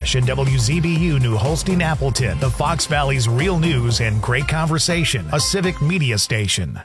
Nash and WZBU New Holstein Appleton, the Fox Valley's real news and great conversation, a civic media station.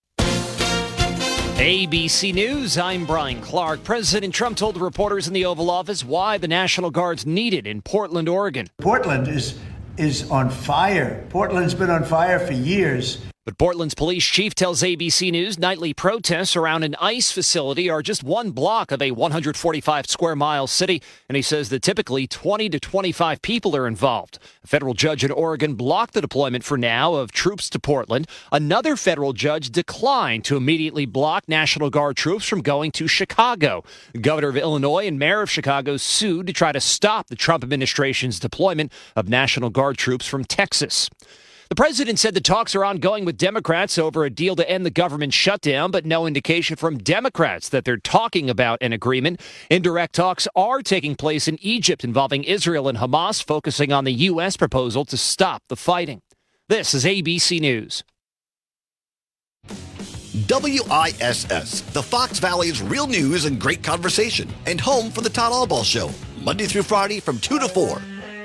ABC News, I'm Brian Clark. President Trump told the reporters in the Oval Office why the National Guard's needed in Portland, Oregon. Portland is on fire. Portland's been on fire for years. But Portland's police chief tells ABC News nightly protests around an ICE facility are just one block of a 145-square-mile city, and he says that typically 20 to 25 people are involved. A federal judge in Oregon blocked the deployment for now of troops to Portland. Another federal judge declined to immediately block National Guard troops from going to Chicago. The governor of Illinois and mayor of Chicago sued to try to stop the Trump administration's deployment of National Guard troops from Texas. The president said the talks are ongoing with Democrats over a deal to end the government shutdown, but no indication from Democrats that they're talking about an agreement. Indirect talks are taking place in Egypt involving Israel and Hamas, focusing on the U.S. proposal to stop the fighting. This is ABC News. WISS, the Fox Valley's real news and great conversation, and home for the Todd Albaugh Show, Monday through Friday from 2 to 4.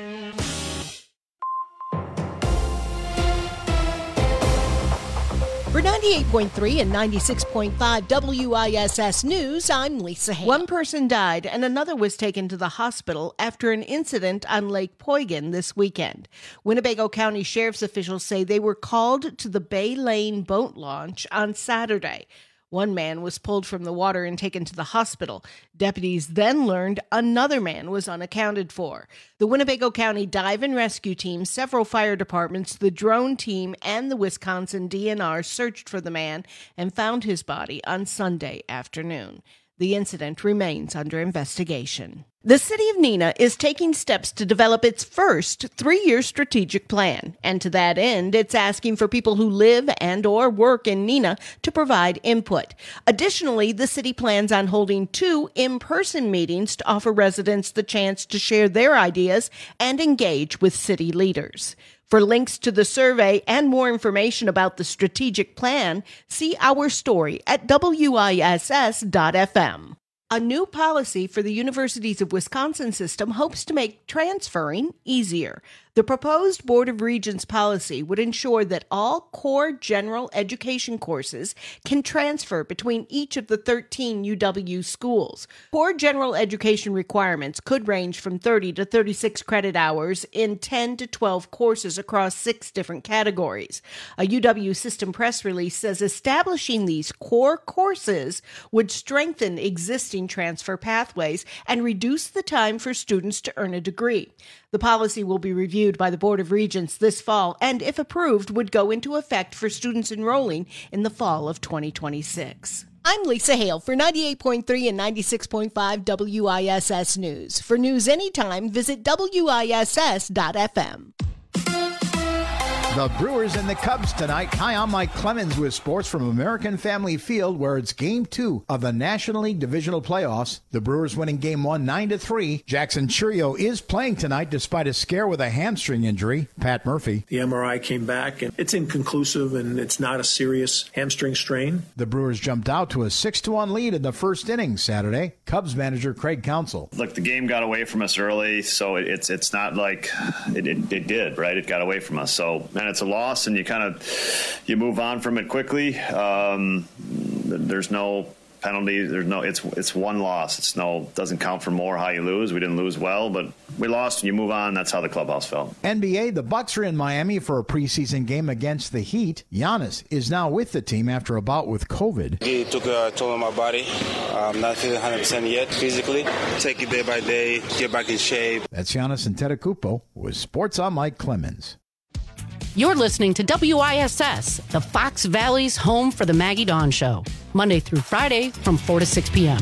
For 98.3 and 96.5 WISS News, I'm Lisa Hale. One person died and another was taken to the hospital after an incident on Lake Poygan this weekend. Winnebago County Sheriff's officials say they were called to the Bay Lane boat launch on Saturday. One man was pulled from the water and taken to the hospital. Deputies then learned another man was unaccounted for. The Winnebago County Dive and Rescue Team, several fire departments, the drone team, and the Wisconsin DNR searched for the man and found his body on Sunday afternoon. The incident remains under investigation. The city of Neenah is taking steps to develop its first 3-year strategic plan. And to that end, it's asking for people who live and or work in Neenah to provide input. Additionally, the city plans on holding 2 in-person meetings to offer residents the chance to share their ideas and engage with city leaders. For links to the survey and more information about the strategic plan, see our story at WISS.FM. A new policy for the Universities of Wisconsin system hopes to make transferring easier. The proposed Board of Regents policy would ensure that all core general education courses can transfer between each of the 13 UW schools. Core general education requirements could range from 30 to 36 credit hours in 10 to 12 courses across 6 different categories. A UW system press release says establishing these core courses would strengthen existing transfer pathways and reduce the time for students to earn a degree. The policy will be reviewed by the Board of Regents this fall and, if approved, would go into effect for students enrolling in the fall of 2026. I'm Lisa Hale for 98.3 and 96.5 WISS News. For news anytime, visit WISS.FM. The Brewers and the Cubs tonight. Hi, I'm Mike Clemens with sports from American Family Field, where it's Game 2 of the National League Divisional Playoffs. The Brewers winning Game 1 9-3. Jackson Chourio is playing tonight despite a scare with a hamstring injury. Pat Murphy. The MRI came back, and it's inconclusive, and it's not a serious hamstring strain. The Brewers jumped out to a 6-1 lead in the first inning Saturday. Cubs manager Craig Counsell. Look, the game got away from us early, so it's not like it did, right? It got away from us, so... And it's a loss, and you move on from it quickly. There's no penalty. It's one loss. Doesn't count for more how you lose. We didn't lose well, but we lost and you move on. That's how the clubhouse felt. NBA, the Bucks are in Miami for a preseason game against the Heat. Giannis is now with the team after a bout with COVID. He took a toll on my body. I'm not feeling 100% yet physically. Take it day by day, get back in shape. That's Giannis Antetokounmpo with Sports. I'm Mike Clemens. You're listening to WISS, the Fox Valley's home for the Maggie Dawn Show, Monday through Friday from 4 to 6 p.m.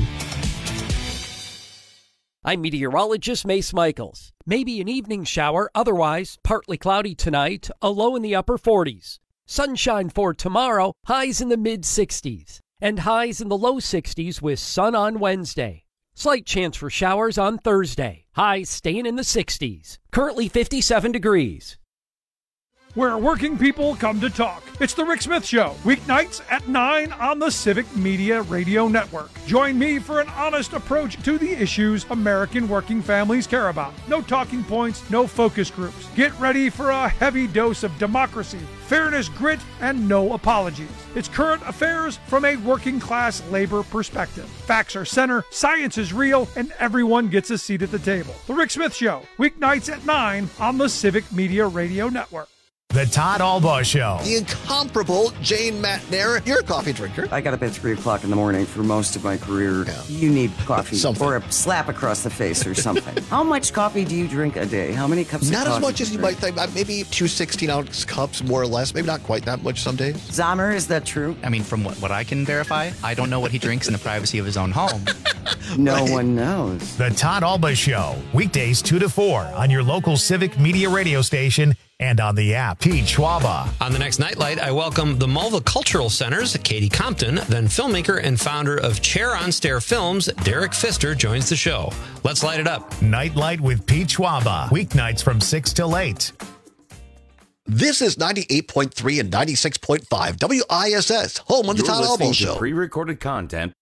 I'm meteorologist Mace Michaels. Maybe an evening shower, otherwise partly cloudy tonight, a low in the upper 40s. Sunshine for tomorrow, highs in the mid-60s, and highs in the low 60s with sun on Wednesday. Slight chance for showers on Thursday, highs staying in the 60s. Currently 57 degrees. where working people come to talk. It's The Rick Smith Show, weeknights at 9 on the Civic Media Radio Network. Join me for an honest approach to the issues American working families care about. No talking points, no focus groups. Get ready for a heavy dose of democracy, fairness, grit, and no apologies. It's current affairs from a working class labor perspective. Facts are center, science is real, and everyone gets a seat at the table. The Rick Smith Show, weeknights at 9 on the Civic Media Radio Network. The Todd Albaugh Show. The incomparable Jane Matnair. You're a coffee drinker. I got up at 3 o'clock in the morning for most of my career. Yeah. You need coffee or a slap across the face or something. How much coffee do you drink a day? How many cups of coffee? Not as much as you might think. Maybe 2 16-ounce cups, more or less. Maybe not quite that much some days. Zahmer, is that true? I mean, from what I can verify, I don't know what he drinks in the privacy of his own home. No one knows. The Todd Albaugh Show, weekdays 2 to 4 on your local Civic Media radio station and on the app. Pete Schwaba. On the next Nightlight, I welcome the Mulva Cultural Center's Katie Compton, then filmmaker and founder of Chair on Stair Films, Derek Pfister, joins the show. Let's light it up. Nightlight with Pete Schwaba, weeknights from 6 till 8. This is 98.3 and 96.5 WISS, home on the Todd Albaugh Show. Pre-recorded content.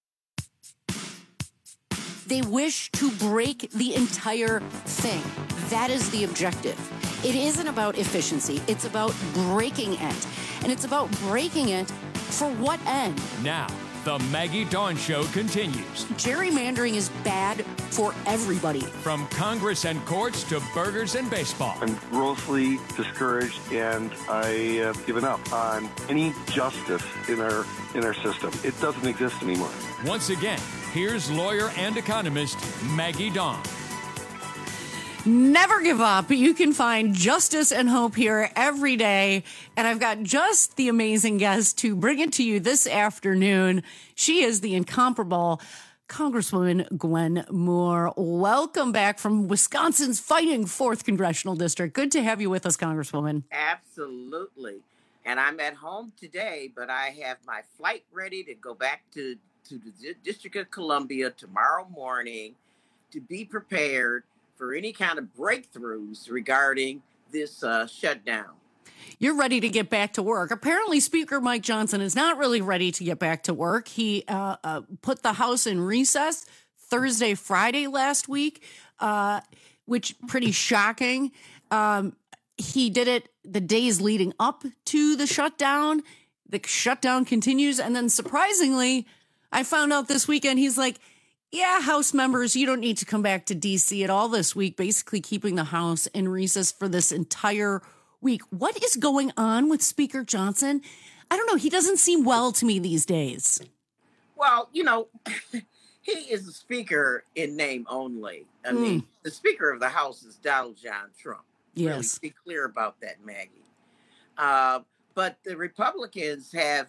They wish to break the entire thing. That is the objective. It isn't about efficiency. It's about breaking it. And it's about breaking it for what end? Now, the Maggie Dawn Show continues. Gerrymandering is bad for everybody. From Congress and courts to burgers and baseball. I'm grossly discouraged, and I have given up on any justice in our system. It doesn't exist anymore. Once again, here's lawyer and economist Maggie Dawn. Never give up. You can find justice and hope here every day. And I've got just the amazing guest to bring it to you this afternoon. She is the incomparable Congresswoman Gwen Moore. Welcome back from Wisconsin's fighting 4th Congressional District. Good to have you with us, Congresswoman. Absolutely. And I'm at home today, but I have my flight ready to go back to the District of Columbia tomorrow morning to be prepared for any kind of breakthroughs regarding this shutdown. You're ready to get back to work. Apparently, Speaker Mike Johnson is not really ready to get back to work. He put the House in recess Thursday, Friday last week, which pretty shocking. He did it the days leading up to the shutdown. The shutdown continues. And then surprisingly, I found out this weekend, he's like, yeah, House members, you don't need to come back to D.C. at all this week, basically keeping the House in recess for this entire week. What is going on with Speaker Johnson? I don't know. He doesn't seem well to me these days. Well, you know, he is a speaker in name only. I mean, the Speaker of the House is Donald John Trump. Yes. Really be clear about that, Maggie. But the Republicans have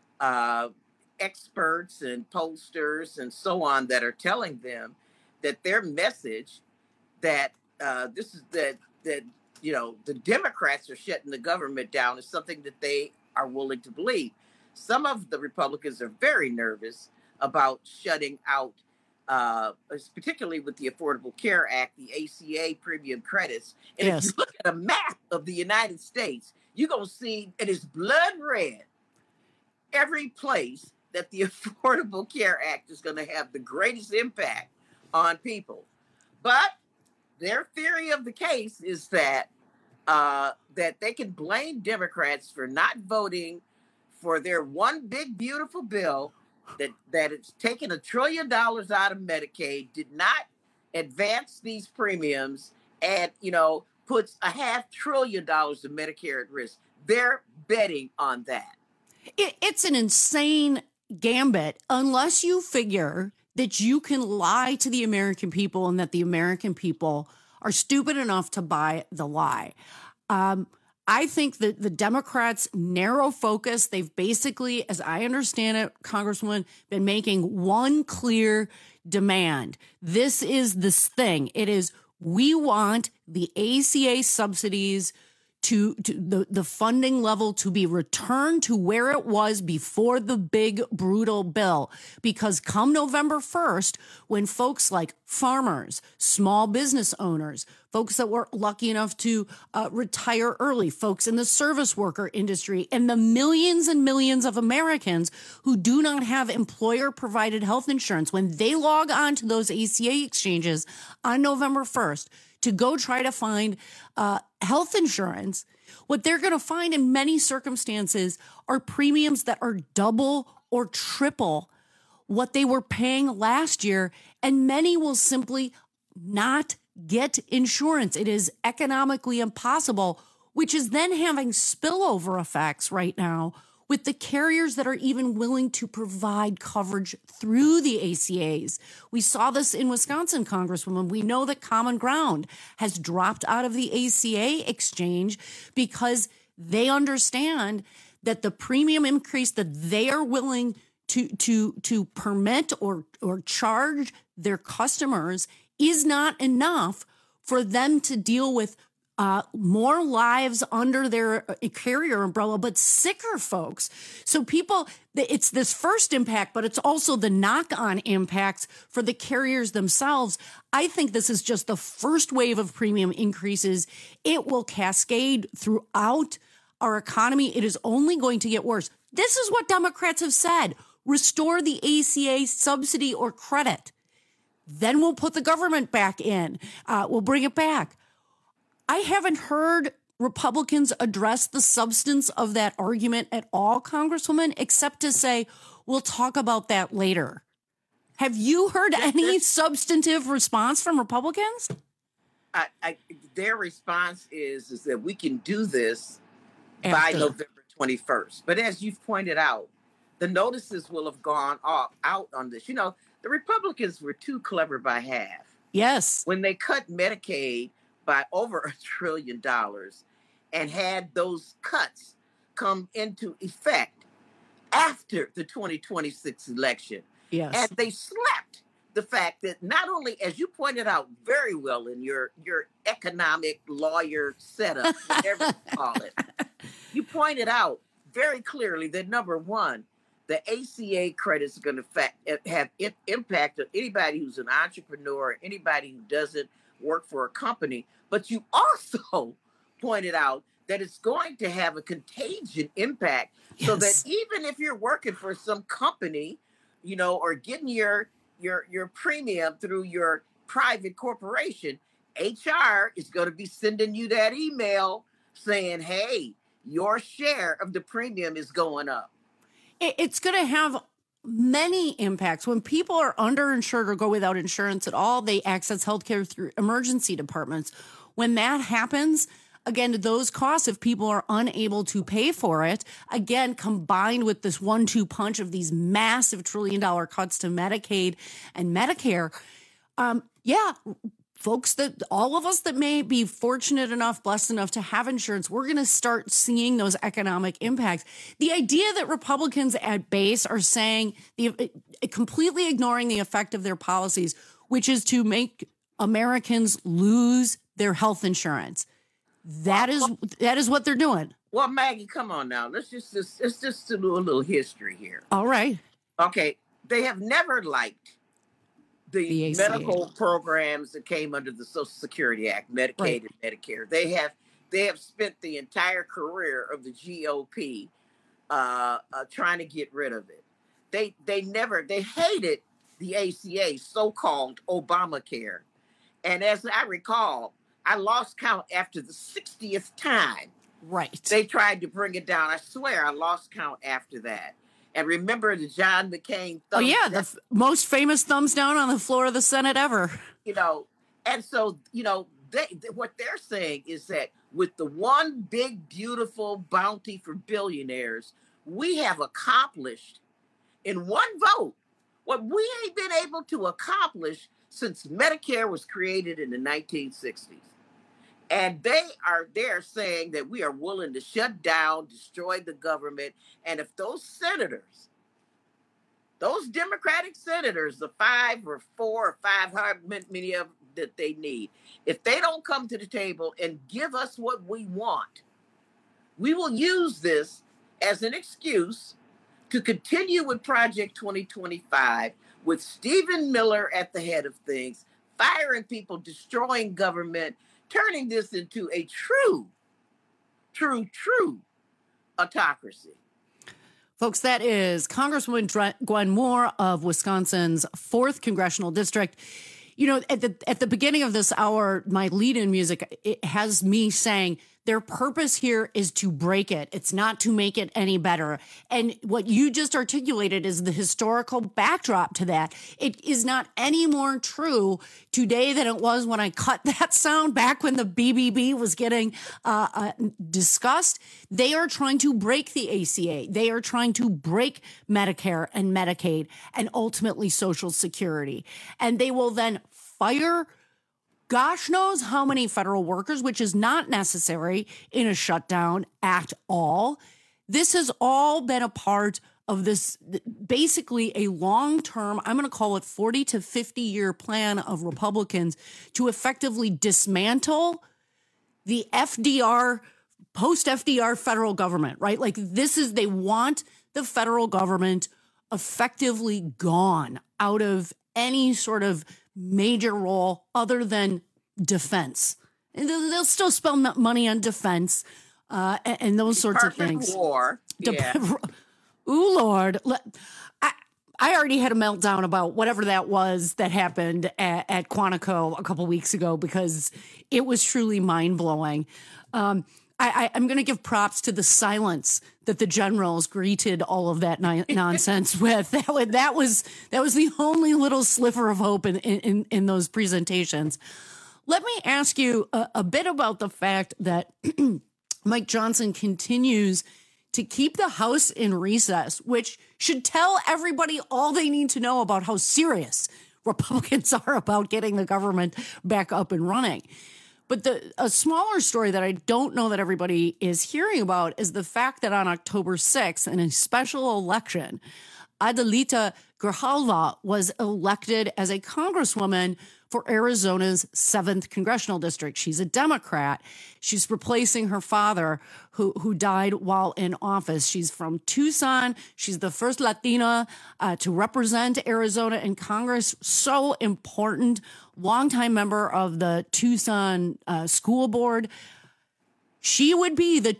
experts and pollsters and so on that are telling them that their message that that you know, the Democrats are shutting the government down is something that they are willing to believe. Some of the Republicans are very nervous about shutting out, particularly with the Affordable Care Act, the ACA premium credits. And if you look at a map of the United States, you're going to see it is blood red every place that the Affordable Care Act is going to have the greatest impact on people. But their theory of the case is that that they can blame Democrats for not voting for their one big, beautiful bill that it's taken $1 trillion out of Medicaid, did not advance these premiums, and, you know, puts $500 billion of Medicare at risk. They're betting on that. It's an insane gambit unless you figure that you can lie to the American people and that the American people are stupid enough to buy the lie. I think that the Democrats' narrow focus, they've basically, as I understand it, Congresswoman, been making one clear demand. This is this thing. It is, we want the ACA subsidies to the funding level to be returned to where it was before the big, brutal bill. Because come November 1st, when folks like farmers, small business owners, folks that were lucky enough to retire early, folks in the service worker industry, and the millions and millions of Americans who do not have employer-provided health insurance, when they log on to those ACA exchanges on November 1st to go try to find health insurance, what they're going to find in many circumstances are premiums that are double or triple what they were paying last year, and many will simply not get insurance. It is economically impossible, which is then having spillover effects right now with the carriers that are even willing to provide coverage through the ACAs. We saw this in Wisconsin, Congresswoman. We know that Common Ground has dropped out of the ACA exchange because they understand that the premium increase that they are willing to permit or charge their customers is not enough for them to deal with more lives under their carrier umbrella, but sicker folks. So people, it's this first impact, but it's also the knock-on impacts for the carriers themselves. I think this is just the first wave of premium increases. It will cascade throughout our economy. It is only going to get worse. This is what Democrats have said. Restore the ACA subsidy or credit. Then we'll put the government back in. We'll bring it back. I haven't heard Republicans address the substance of that argument at all, Congresswoman, except to say, we'll talk about that later. Have you heard any substantive response from Republicans? Their response is that we can do this by November 21st. But as you've pointed out, the notices will have gone out on this. You know, the Republicans were too clever by half. Yes. When they cut Medicaid by over $1 trillion and had those cuts come into effect after the 2026 election. Yes. And they slept the fact that not only, as you pointed out very well in your economic lawyer setup, whatever you call it, you pointed out very clearly that, number one, the ACA credits are going to have impact on anybody who's an entrepreneur, anybody who doesn't work for a company. But you also pointed out that it's going to have a contagion impact. Yes. So that even if you're working for some company, you know, or getting your premium through your private corporation, HR is going to be sending you that email saying, hey, your share of the premium is going up. It's going to have many impacts. When people are underinsured or go without insurance at all, they access healthcare through emergency departments. When that happens, again, those costs, if people are unable to pay for it, again, combined with this 1-2 punch of these massive $1 trillion cuts to Medicaid and Medicare, folks, that all of us that may be fortunate enough, blessed enough to have insurance, we're going to start seeing those economic impacts. The idea that Republicans at base are saying, completely ignoring the effect of their policies, which is to make Americans lose their health insurance. That is what they're doing. Well, Maggie, come on now. Let's just do a little history here. All right. Okay. They have never liked the medical programs that came under the Social Security Act, Medicaid and Medicare. They have spent the entire career of the GOP trying to get rid of it. They hated the ACA, so-called Obamacare. And as I recall, I lost count after the 60th time. Right. They tried to bring it down. I swear I lost count after that. And remember the John McCain thumbs down? The most famous thumbs down on the floor of the Senate ever. You know, and so, you know, what they're saying is that with the one big, beautiful bounty for billionaires, we have accomplished in one vote what we ain't been able to accomplish since Medicare was created in the 1960s. And they're saying that we are willing to shut down, destroy the government. And if those senators, those Democratic senators, the 5 or 4 or 5, however many of them that they need, if they don't come to the table and give us what we want, We will use this as an excuse to continue with Project 2025 with Stephen Miller at the head of things, firing people, destroying government, turning this into a true autocracy. Folks, that is Congresswoman Gwen Moore of Wisconsin's 4th Congressional District. You know, at the beginning of this hour, my lead-in music, it has me saying their purpose here is to break it. It's not to make it any better. And what you just articulated is the historical backdrop to that. It is not any more true today than it was when I cut that sound back when the BBB was getting discussed. They are trying to break the ACA. They are trying to break Medicare and Medicaid and ultimately Social Security. And they will then fire gosh knows how many federal workers, which is not necessary in a shutdown at all. This has all been a part of this, basically a long-term, I'm going to call it 40 to 50-year plan of Republicans to effectively dismantle the FDR, post-FDR federal government, right? Like they want the federal government effectively gone out of any sort of major role other than defense. And they'll still spend money on defense and those sorts of things. War. Yeah. Ooh, Lord. I already had a meltdown about whatever that was that happened at Quantico a couple weeks ago because it was truly mind-blowing. I'm going to give props to the silence that the generals greeted all of that nonsense with. That was the only little sliver of hope in those presentations. Let me ask you a bit about the fact that Mike Johnson continues to keep the House in recess, which should tell everybody all they need to know about how serious Republicans are about getting the government back up and running. But a smaller story that I don't know that everybody is hearing about is the fact that on October 6th, in a special election, Adelita Grijalva was elected as a congresswoman for Arizona's 7th Congressional District. She's a Democrat. She's replacing her father, who died while in office. She's from Tucson. She's the first Latina to represent Arizona in Congress. So important. Longtime member of the Tucson School Board. She would be the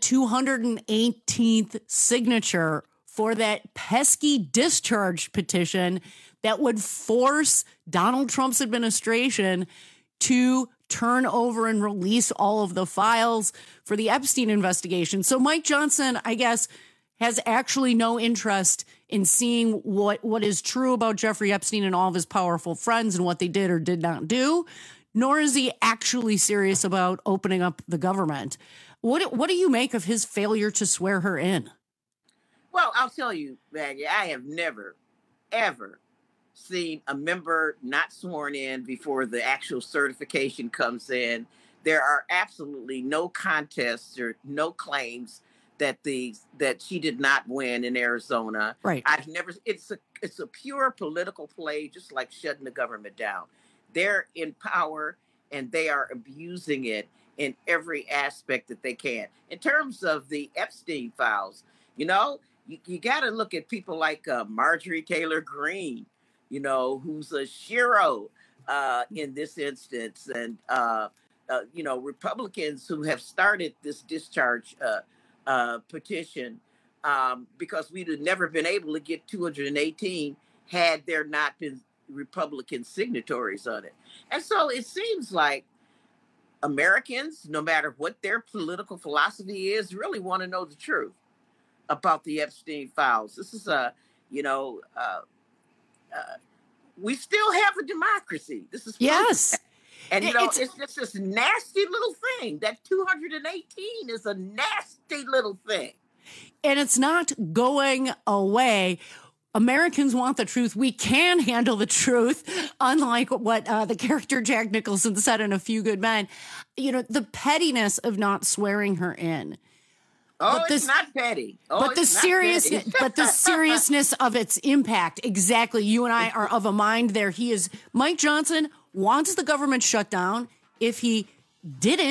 218th signature for that pesky discharge petition that would force Donald Trump's administration to turn over and release all of the files for the Epstein investigation. So Mike Johnson, I guess, has actually no interest in seeing what is true about Jeffrey Epstein and all of his powerful friends and what they did or did not do, nor is he actually serious about opening up the government. What do you make of his failure to swear her in? Well, I'll tell you, Maggie, I have never, ever seen a member not sworn in before the actual certification comes in. There are absolutely no contests or no claims that she did not win in Arizona. Right. I've never. It's a pure political play, just like shutting the government down. They're in power and they are abusing it in every aspect that they can. In terms of the Epstein files, you got to look at people like Marjorie Taylor Greene, who's a shero in this instance, and Republicans who have started this discharge petition because we'd have never been able to get 218 had there not been Republican signatories on it. And so it seems like Americans, no matter what their political philosophy is, really want to know the truth about the Epstein files. This is we still have a democracy. This is yes. And, it's just this nasty little thing. That 218 is a nasty little thing. And it's not going away. Americans want the truth. We can handle the truth, unlike what the character Jack Nicholson said in A Few Good Men. The pettiness of not swearing her in. It's not petty. But the seriousness of its impact. Exactly. You and I are of a mind there. Mike Johnson wants the government shut down. If he didn't,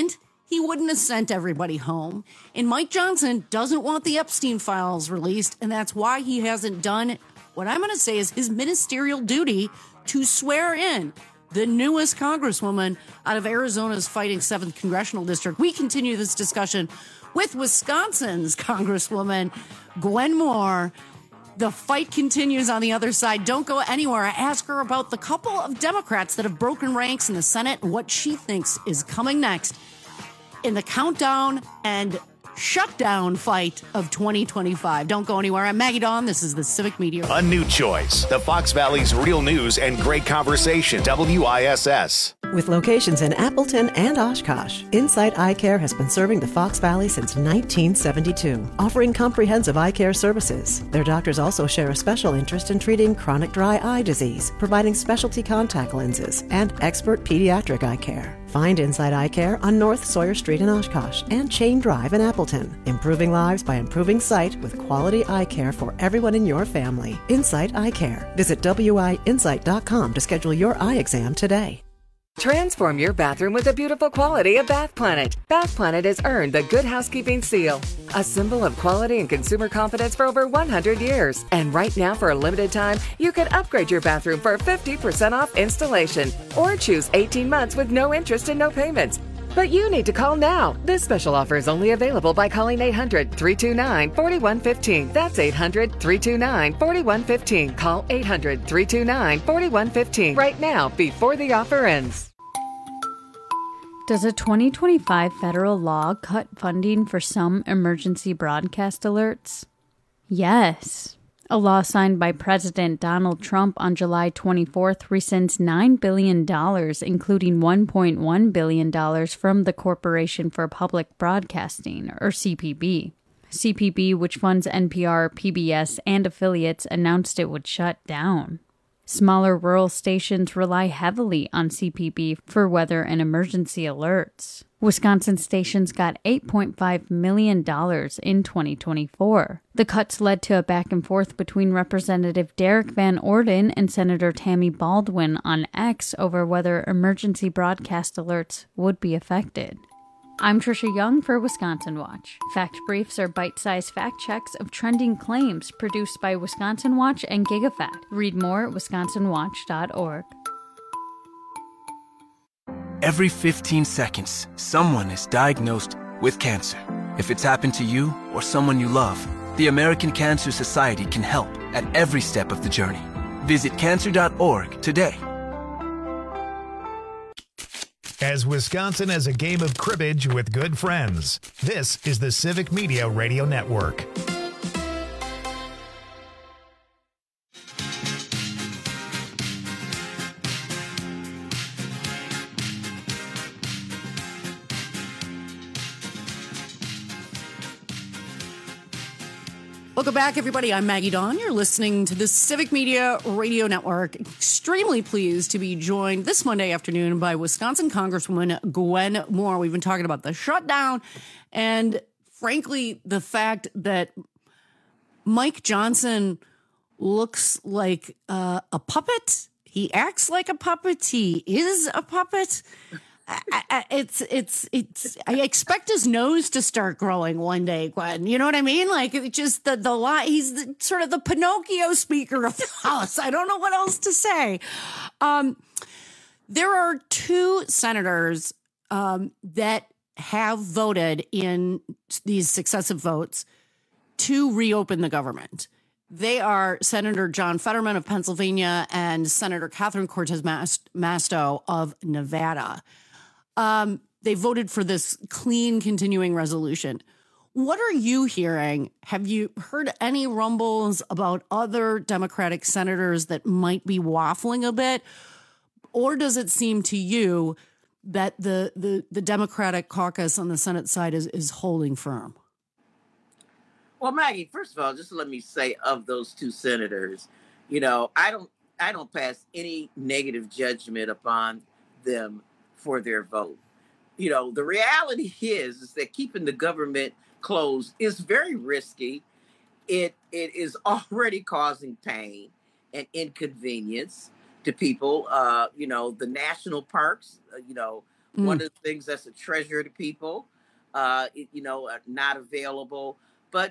he wouldn't have sent everybody home. And Mike Johnson doesn't want the Epstein files released, and that's why he hasn't done what I'm going to say is his ministerial duty to swear in the newest congresswoman out of Arizona's fighting 7th Congressional District. We continue this discussion with Wisconsin's Congresswoman Gwen Moore. The fight continues on the other side. Don't go anywhere. I ask her about the couple of Democrats that have broken ranks in the Senate and what she thinks is coming next in the countdown and shutdown fight of 2025. Don't go anywhere. I'm Maggie Dawn. This is the Civic Media. A new choice. The Fox Valley's real news and great conversation. WISS. With locations in Appleton and Oshkosh, Insight Eye Care has been serving the Fox Valley since 1972, offering comprehensive eye care services. Their doctors also share a special interest in treating chronic dry eye disease, providing specialty contact lenses, and expert pediatric eye care. Find Insight Eye Care on North Sawyer Street in Oshkosh and Chain Drive in Appleton. Improving lives by improving sight with quality eye care for everyone in your family. Insight Eye Care. Visit WIinsight.com to schedule your eye exam today. Transform your bathroom with the beautiful quality of Bath Planet. Bath Planet has earned the Good Housekeeping Seal, a symbol of quality and consumer confidence for over 100 years. And right now, for a limited time, you can upgrade your bathroom for 50% off installation or choose 18 months with no interest and no payments. But you need to call now. This special offer is only available by calling 800-329-4115. That's 800-329-4115. Call 800-329-4115 right now before the offer ends. Does a 2025 federal law cut funding for some emergency broadcast alerts? Yes. A law signed by President Donald Trump on July 24th rescinds $9 billion, including $1.1 billion from the Corporation for Public Broadcasting, or CPB. CPB, which funds NPR, PBS, and affiliates, announced it would shut down. Smaller rural stations rely heavily on CPB for weather and emergency alerts. Wisconsin stations got $8.5 million in 2024. The cuts led to a back and forth between Representative Derek Van Orden and Senator Tammy Baldwin on X over whether emergency broadcast alerts would be affected. I'm Trisha Young for Wisconsin Watch. Fact Briefs are bite-sized fact checks of trending claims produced by Wisconsin Watch and GigaFact. Read more at wisconsinwatch.org. Every 15 seconds, someone is diagnosed with cancer. If it's happened to you or someone you love, the American Cancer Society can help at every step of the journey. Visit cancer.org today. As Wisconsin has a game of cribbage with good friends, this is the Civic Media Radio Network. Welcome back, everybody. I'm Maggie Dawn. You're listening to the Civic Media Radio Network. Extremely pleased to be joined this Monday afternoon by Wisconsin Congresswoman Gwen Moore. We've been talking about the shutdown and, frankly, the fact that Mike Johnson looks like a puppet. He acts like a puppet. He is a puppet. I expect his nose to start growing one day, Gwen. You know what I mean? Like, it just the lie. He's sort of the Pinocchio Speaker of the House. I don't know what else to say. There are two senators that have voted in these successive votes to reopen the government. They are Senator John Fetterman of Pennsylvania and Senator Catherine Cortez Masto of Nevada. They voted for this clean continuing resolution. What are you hearing? Have you heard any rumbles about other Democratic senators that might be waffling a bit? Or does it seem to you that the Democratic caucus on the Senate side is holding firm? Well, Maggie, first of all, just let me say of those two senators, you know, I don't pass any negative judgment upon them for their vote. You know, the reality is that keeping the government closed is very risky. It is already causing pain and inconvenience to people. You know, the national parks, you know, One of the things that's a treasure to people, not available. But,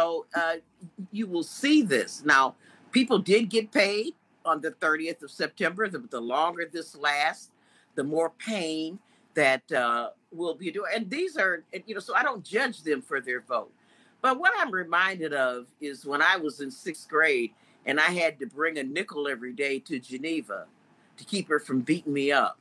you will see this. Now, people did get paid on the 30th of September. The longer this lasts, the more pain that will be doing. And these are, so I don't judge them for their vote. But what I'm reminded of is when I was in 6th grade and I had to bring a nickel every day to Geneva to keep her from beating me up.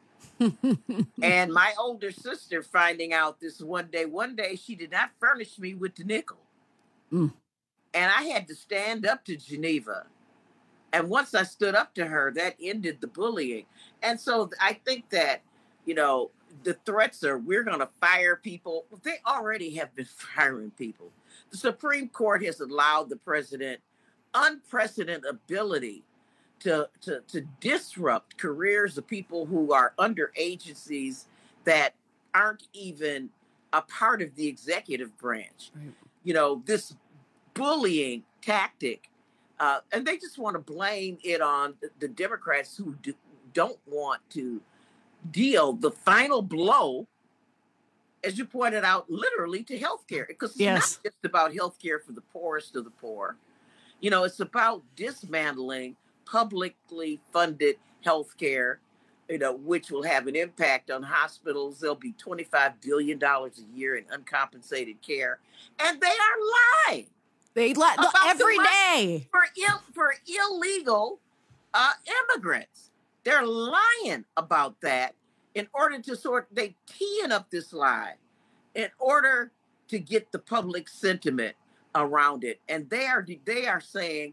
And my older sister finding out this one day she did not furnish me with the nickel. And I had to stand up to Geneva. And once I stood up to her, that ended the bullying. And so I think that, the threats are we're going to fire people. Well, they already have been firing people. The Supreme Court has allowed the president unprecedented ability to disrupt careers of people who are under agencies that aren't even a part of the executive branch. Right. This bullying tactic, and they just want to blame it on the Democrats who don't want to deal the final blow, as you pointed out, literally to healthcare, because it's not just about healthcare for the poorest of the poor. It's about dismantling publicly funded healthcare, which will have an impact on hospitals. There'll be $25 billion a year in uncompensated care, and they are lying. They lie every day for illegal immigrants. They're lying about that in order to they teeing up this lie in order to get the public sentiment around it. And they are saying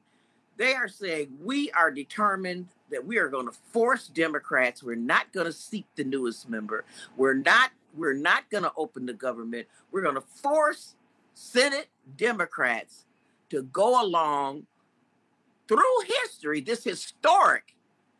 we are determined that we are going to force Democrats. We're not going to seek the newest member. We're not going to open the government. We're going to force Senate Democrats to go along through history, this historic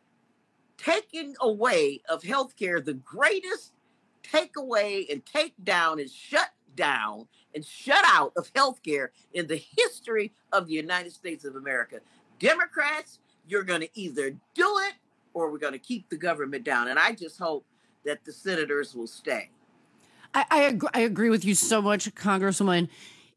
taking away of healthcare, the greatest takeaway and take down and shut down and shut out of healthcare in the history of the United States of America. Democrats, you're going to either do it or we're going to keep the government down. And I just hope that the senators will stay. I agree with you so much, Congresswoman.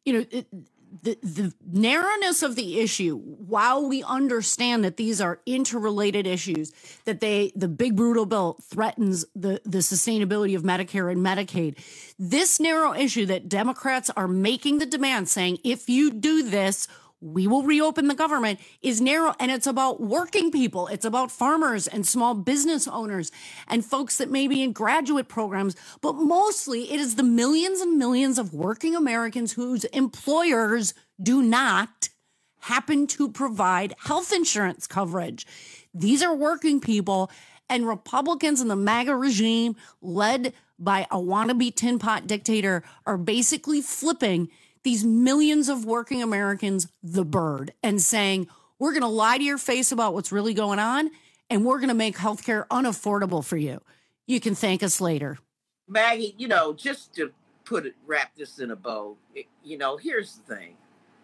The narrowness of the issue, while we understand that these are interrelated issues, that the big brutal bill threatens the sustainability of Medicare and Medicaid, this narrow issue that Democrats are making the demand saying, if you do this, we will reopen the government, is narrow. And it's about working people. It's about farmers and small business owners and folks that may be in graduate programs. But mostly it is the millions and millions of working Americans whose employers do not happen to provide health insurance coverage. These are working people, and Republicans in the MAGA regime, led by a wannabe tin pot dictator, are basically flipping these millions of working Americans the bird and saying, we're going to lie to your face about what's really going on, and we're going to make healthcare unaffordable for you. You can thank us later. Maggie, just to wrap this in a bow, here's the thing.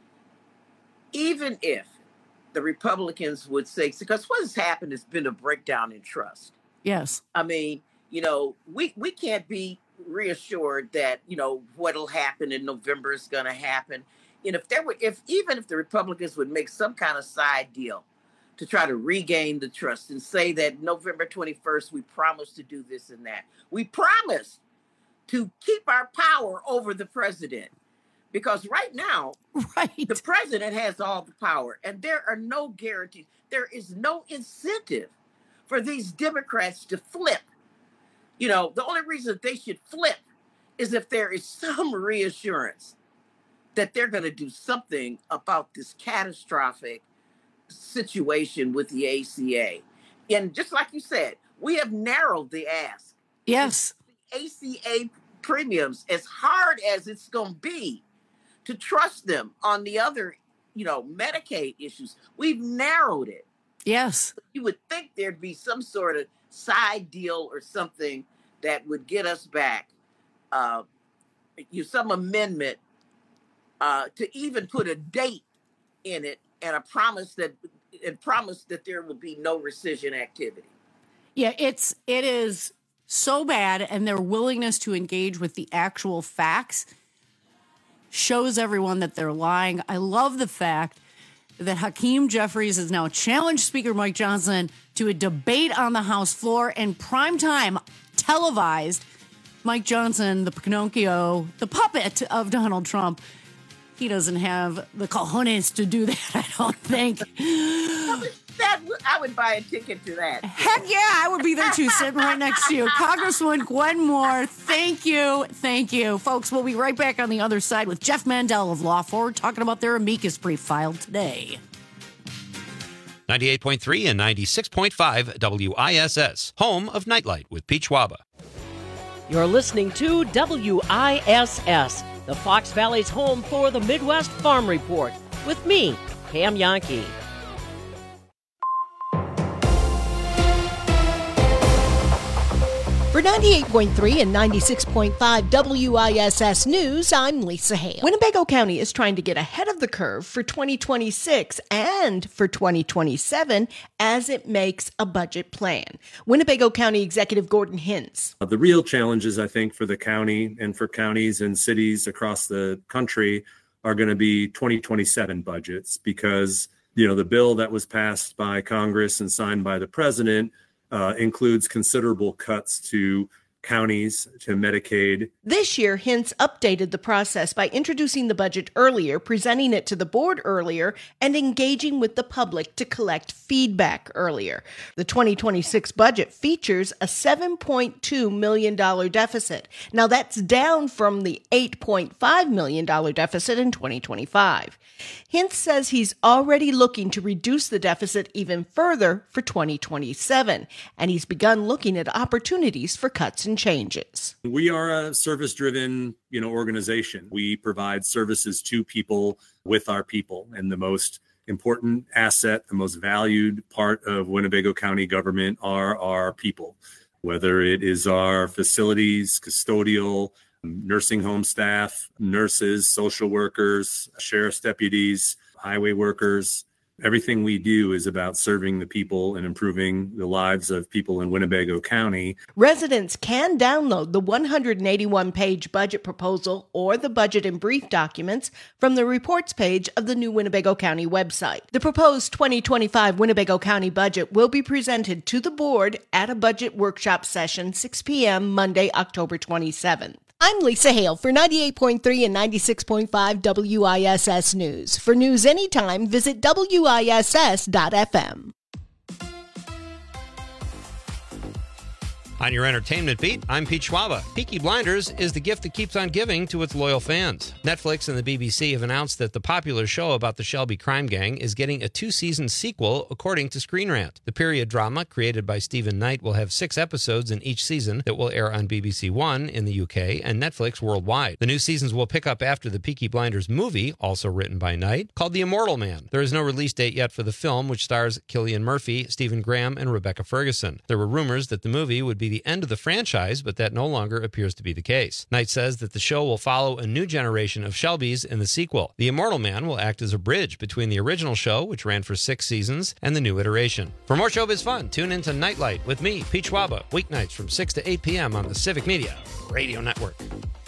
Even if the Republicans would say, because what has happened has been a breakdown in trust. Yes. I mean, we can't be reassured that what'll happen in November is going to happen. And even if the Republicans would make some kind of side deal to try to regain the trust and say that November 21st we promise to do this and that, we promise to keep our power over the president, because right now the president has all the power and there are no guarantees. There is no incentive for these Democrats to flip. The only reason they should flip is if there is some reassurance that they're going to do something about this catastrophic situation with the ACA. And just like you said, we have narrowed the ask. Yes. The ACA premiums, as hard as it's going to be to trust them on the other, Medicaid issues, we've narrowed it. Yes. You would think there'd be some sort of side deal or something that would get us back, some amendment to even put a date in it and a promise that there will be no rescission activity. Yeah, it is so bad, and their willingness to engage with the actual facts shows everyone that they're lying. I love the fact that Hakeem Jeffries has now challenged Speaker Mike Johnson to a debate on the House floor in primetime, televised. Mike Johnson, the Pinocchio, the puppet of Donald Trump, he doesn't have the cojones to do that, I don't think. I would buy a ticket to that. Heck yeah, I would be there too, sitting right next to you. Congresswoman Gwen Moore, thank you. Thank you. Folks, we'll be right back on the other side with Jeff Mandel of Law Forward talking about their amicus brief filed today. 98.3 and 96.5 WISS, home of Nightlight with Pete Schwaba. You're listening to WISS, the Fox Valley's home for the Midwest Farm Report, with me, Pam Yankee. For 98.3 and 96.5 WISS News, I'm Lisa Hale. Winnebago County is trying to get ahead of the curve for 2026 and for 2027 as it makes a budget plan. Winnebago County Executive Gordon Hintz. The real challenges, I think, for the county and for counties and cities across the country are going to be 2027 budgets because, the bill that was passed by Congress and signed by the president includes considerable cuts to counties, to Medicaid. This year, Hintz updated the process by introducing the budget earlier, presenting it to the board earlier, and engaging with the public to collect feedback earlier. The 2026 budget features a $7.2 million deficit. Now, that's down from the $8.5 million deficit in 2025. Hintz says he's already looking to reduce the deficit even further for 2027, and he's begun looking at opportunities for cuts and changes. We are a service-driven, organization. We provide services to people with our people, and the most important asset, the most valued part of Winnebago County government are our people, whether it is our facilities, custodial, nursing home staff, nurses, social workers, sheriff's deputies, highway workers. Everything we do is about serving the people and improving the lives of people in Winnebago County. Residents can download the 181-page budget proposal or the budget and brief documents from the reports page of the new Winnebago County website. The proposed 2025 Winnebago County budget will be presented to the board at a budget workshop session 6 p.m. Monday, October 27th. I'm Lisa Hale for 98.3 and 96.5 WISS News. For news anytime, visit WISS.FM. On your entertainment beat, I'm Pete Schwaba. Peaky Blinders is the gift that keeps on giving to its loyal fans. Netflix and the BBC have announced that the popular show about the Shelby crime gang is getting a 2-season sequel, according to Screen Rant. The period drama, created by Stephen Knight, will have 6 episodes in each season that will air on BBC One in the UK and Netflix worldwide. The new seasons will pick up after the Peaky Blinders movie, also written by Knight, called The Immortal Man. There is no release date yet for the film, which stars Cillian Murphy, Stephen Graham, and Rebecca Ferguson. There were rumors that the movie would be the end of the franchise, but that no longer appears to be the case. Knight says that the show will follow a new generation of Shelbys in the sequel. The Immortal Man will act as a bridge between the original show, which ran for 6 seasons, and the new iteration. For more showbiz fun, tune into Nightlight with me, Pete Schwaba, weeknights from 6 to 8 p.m. on the Civic Media Radio Network.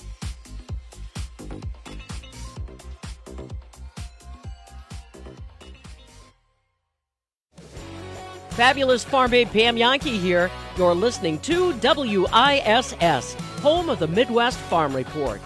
Fabulous Farm Babe Pam Yankee here. You're listening to WISS, home of the Midwest Farm Report.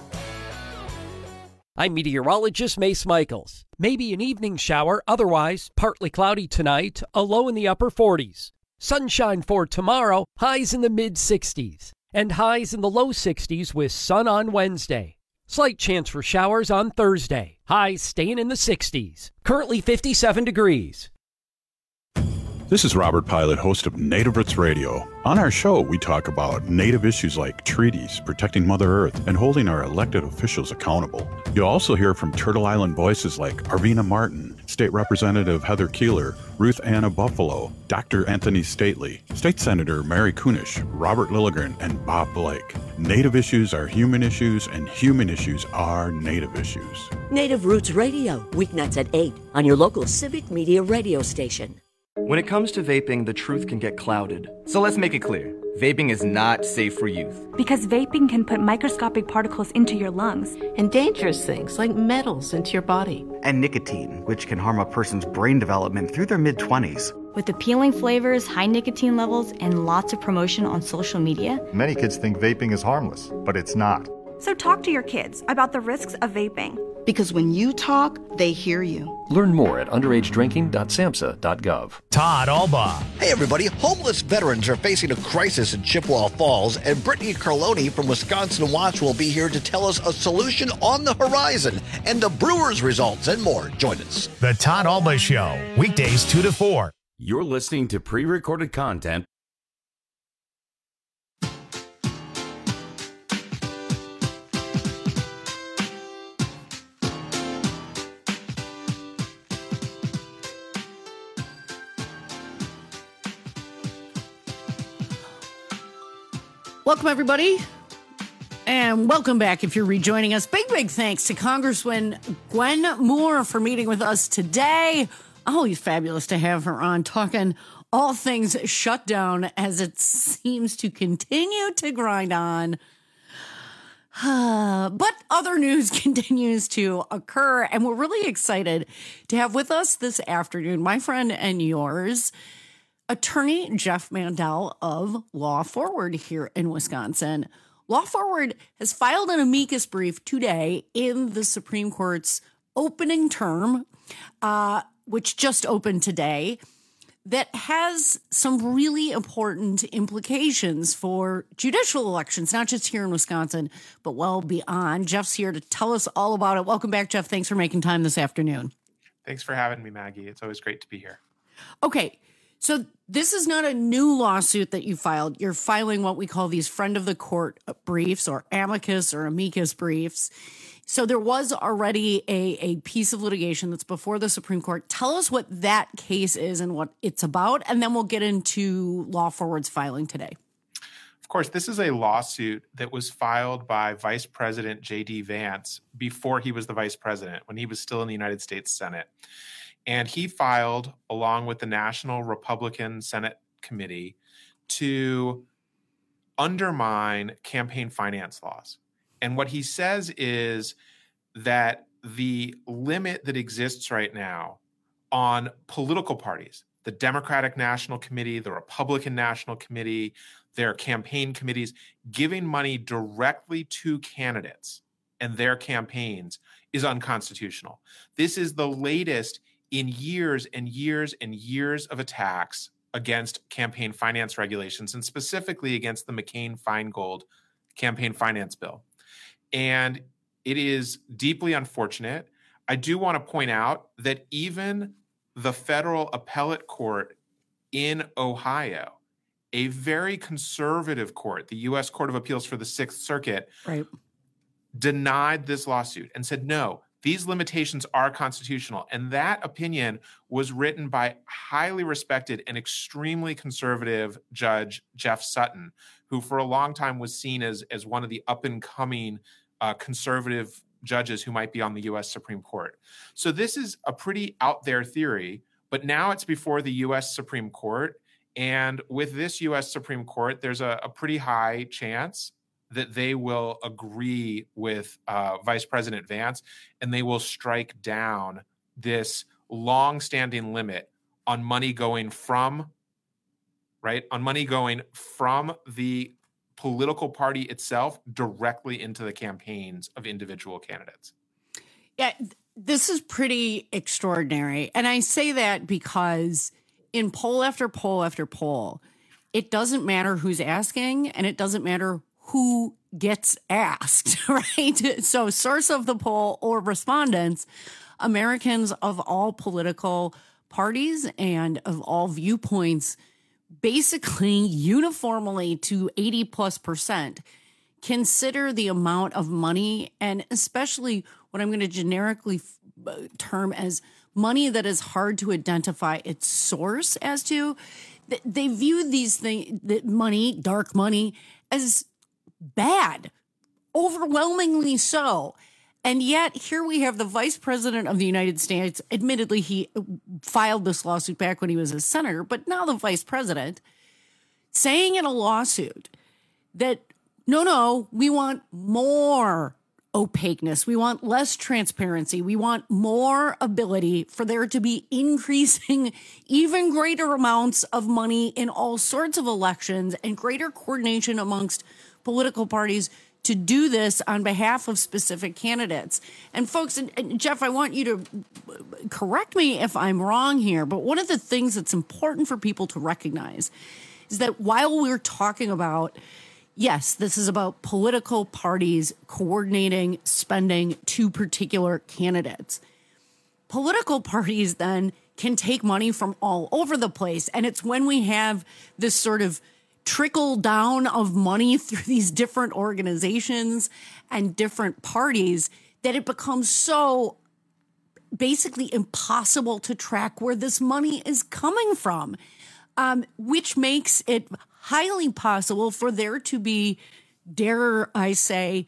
I'm meteorologist Mace Michaels. Maybe an evening shower, otherwise partly cloudy tonight, a low in the upper 40s. Sunshine for tomorrow, highs in the mid-60s. And highs in the low 60s with sun on Wednesday. Slight chance for showers on Thursday. Highs staying in the 60s. Currently 57 degrees. This is Robert Pilot, host of Native Roots Radio. On our show, we talk about Native issues like treaties, protecting Mother Earth, and holding our elected officials accountable. You'll also hear from Turtle Island voices like Arvina Martin, State Representative Heather Keeler, Ruth Anna Buffalo, Dr. Anthony Stately, State Senator Mary Kunish, Robert Lilligren, and Bob Blake. Native issues are human issues, and human issues are Native issues. Native Roots Radio, weeknights at 8 on your local Civic Media radio station. When it comes to vaping, the truth can get clouded. So let's make it clear. Vaping is not safe for youth. Because vaping can put microscopic particles into your lungs. And dangerous things like metals into your body. And nicotine, which can harm a person's brain development through their mid-20s. With appealing flavors, high nicotine levels, and lots of promotion on social media, many kids think vaping is harmless, but it's not. So talk to your kids about the risks of vaping. Because when you talk, they hear you. Learn more at underagedrinking.samhsa.gov. Todd Albaugh. Hey, everybody. Homeless veterans are facing a crisis in Chippewa Falls, and Brittany Carloni from Wisconsin Watch will be here to tell us a solution on the horizon and the Brewers results and more. Join us. The Todd Albaugh Show, weekdays 2 to 4. You're listening to pre-recorded content. Welcome, everybody, and welcome back if you're rejoining us. Big thanks to Congresswoman Gwen Moore for meeting with us today. Always fabulous to have her on, talking all things shutdown as it seems to continue to grind on. But other news continues to occur, and we're really excited to have with us this afternoon, my friend and yours, Attorney Jeff Mandel of Law Forward here in Wisconsin. Law Forward has filed an amicus brief today in the Supreme Court's opening term, which just opened today, that has some really important implications for judicial elections, not just here in Wisconsin, but well beyond. Jeff's here to tell us all about it. Welcome back, Jeff. Thanks for making time this afternoon. Thanks for having me, Maggie. It's always great to be here. Okay. So this is not a new lawsuit that you filed. You're filing what we call these friend of the court briefs or amicus briefs. So there was already a piece of litigation that's before the Supreme Court. Tell us what that case is and what it's about, and then we'll get into Law Forward's filing today. Of course, this is a lawsuit that was filed by Vice President J.D. Vance before he was the vice president, when he was still in the United States Senate. And he filed, along with the National Republican Senate Committee, to undermine campaign finance laws. And what he says is that the limit that exists right now on political parties, the Democratic National Committee, the Republican National Committee, their campaign committees, giving money directly to candidates and their campaigns is unconstitutional. This is the latest in years and years and years of attacks against campaign finance regulations, and specifically against the McCain-Feingold campaign finance bill. And it is deeply unfortunate. I do want to point out that even the federal appellate court in Ohio, a very conservative court, the U.S. Court of Appeals for the Sixth Circuit, denied this lawsuit and said, no, these limitations are constitutional. And that opinion was written by highly respected and extremely conservative Judge Jeff Sutton, who for a long time was seen as one of the up-and-coming conservative judges who might be on the U.S. Supreme Court. So this is a pretty out-there theory, but now it's before the U.S. Supreme Court. And with this U.S. Supreme Court, there's a pretty high chance that they will agree with Vice President Vance, and they will strike down this long-standing limit on money going from the political party itself directly into the campaigns of individual candidates. Yeah, this is pretty extraordinary. And I say that because in poll after poll after poll, it doesn't matter who's asking, and it doesn't matter who gets asked, right? So source of the poll or respondents, Americans of all political parties and of all viewpoints, basically uniformly to 80+% consider the amount of money, and especially what I'm going to generically term as money that is hard to identify its source as to. They view these things, money, dark money, as bad, overwhelmingly so. And yet here we have the Vice President of the United States. Admittedly, he filed this lawsuit back when he was a senator, but now the Vice President saying in a lawsuit that, no, we want more opaqueness. We want less transparency. We want more ability for there to be increasing even greater amounts of money in all sorts of elections and greater coordination amongst political parties to do this on behalf of specific candidates. And folks, and Jeff, I want you to correct me if I'm wrong here, but one of the things that's important for people to recognize is that while we're talking about, yes, this is about political parties coordinating spending to particular candidates, political parties then can take money from all over the place. And it's when we have this sort of trickle down of money through these different organizations and different parties that it becomes so basically impossible to track where this money is coming from, which makes it highly possible for there to be, dare I say,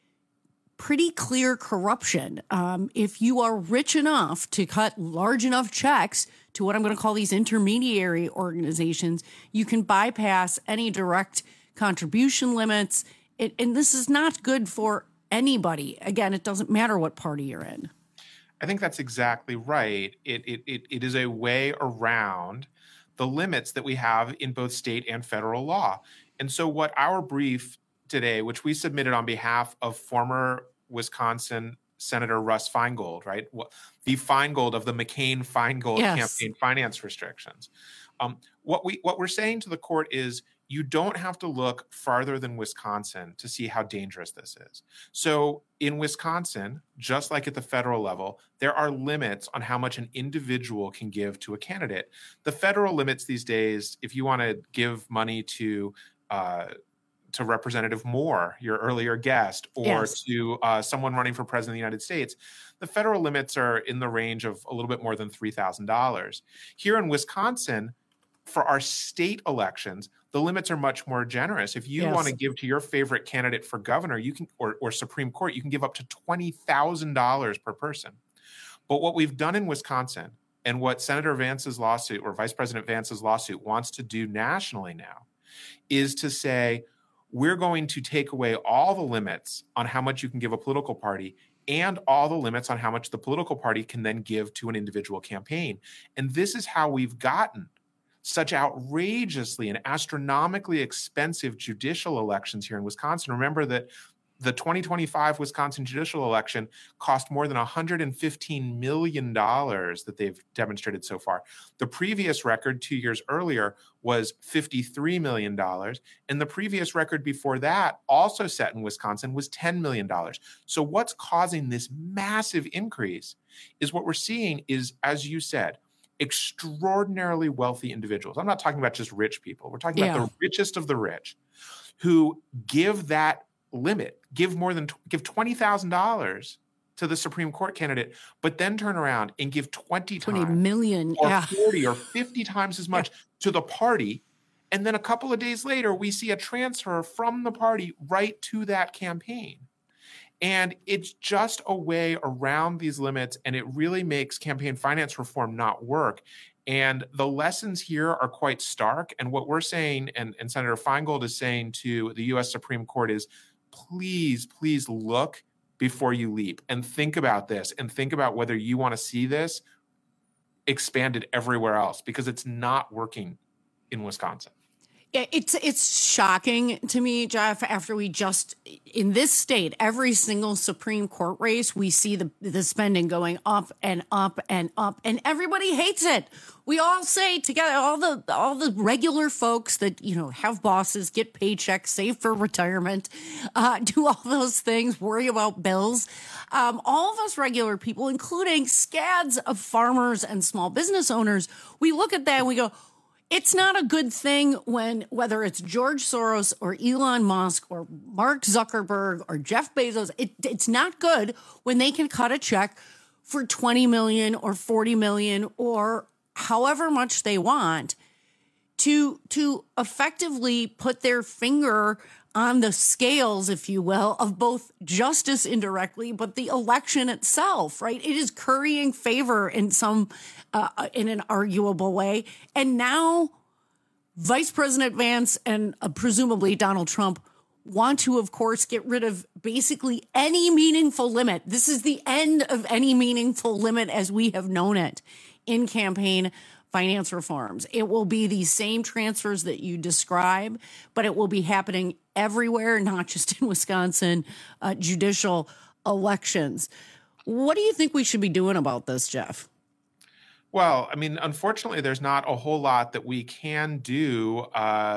pretty clear corruption. If you are rich enough to cut large enough checks to what I'm going to call these intermediary organizations, you can bypass any direct contribution limits. And this is not good for anybody. Again, it doesn't matter what party you're in. I think that's exactly right. It is a way around the limits that we have in both state and federal law. And so what our brief today, which we submitted on behalf of former Wisconsin Senator Russ Feingold, right? The Feingold of the McCain-Feingold campaign finance restrictions. What we're saying to the court is you don't have to look farther than Wisconsin to see how dangerous this is. So in Wisconsin, just like at the federal level, there are limits on how much an individual can give to a candidate. The federal limits these days, if you want to give money to Representative Moore, your earlier guest, or to someone running for president of the United States, the federal limits are in the range of a little bit more than $3,000. Here in Wisconsin, for our state elections, the limits are much more generous. If you want to give to your favorite candidate for governor, you can, or Supreme Court, you can give up to $20,000 per person. But what we've done in Wisconsin, and what Senator Vance's lawsuit, or Vice President Vance's lawsuit, wants to do nationally now, is to say, we're going to take away all the limits on how much you can give a political party and all the limits on how much the political party can then give to an individual campaign. And this is how we've gotten such outrageously and astronomically expensive judicial elections here in Wisconsin. Remember that the 2025 Wisconsin judicial election cost more than $115 million that they've demonstrated so far. The previous record 2 years earlier was $53 million. And the previous record before that, also set in Wisconsin, was $10 million. So what's causing this massive increase is what we're seeing is, as you said, extraordinarily wealthy individuals. I'm not talking about just rich people. We're talking about the richest of the rich who give that limit, give $20,000 to the Supreme Court candidate, but then turn around and give 20 million or 40 or 50 times as much to the party. And then a couple of days later, we see a transfer from the party right to that campaign. And it's just a way around these limits, and it really makes campaign finance reform not work. And the lessons here are quite stark. And what we're saying, and Senator Feingold is saying to the U.S. Supreme Court is, please look before you leap and think about this and think about whether you want to see this expanded everywhere else, because it's not working in Wisconsin. It's shocking to me, Jeff, after we just, in this state, every single Supreme Court race, we see the spending going up and up and up, and everybody hates it. We all say together, all the regular folks that, have bosses, get paychecks, save for retirement, do all those things, worry about bills. All of us regular people, including scads of farmers and small business owners, we look at that and we go, it's not a good thing when, whether it's George Soros or Elon Musk or Mark Zuckerberg or Jeff Bezos, it's not good when they can cut a check for $20 million or $40 million or however much they want to effectively put their finger on the scales, if you will, of both justice indirectly, but the election itself, right? It is currying favor in in an arguable way. And now Vice President Vance and presumably Donald Trump want to, of course, get rid of basically any meaningful limit. This is the end of any meaningful limit as we have known it in campaign finance reforms. It will be the same transfers that you describe, but it will be happening everywhere, not just in Wisconsin, judicial elections. What do you think we should be doing about this, Jeff? Well, I mean, unfortunately, there's not a whole lot that we can do,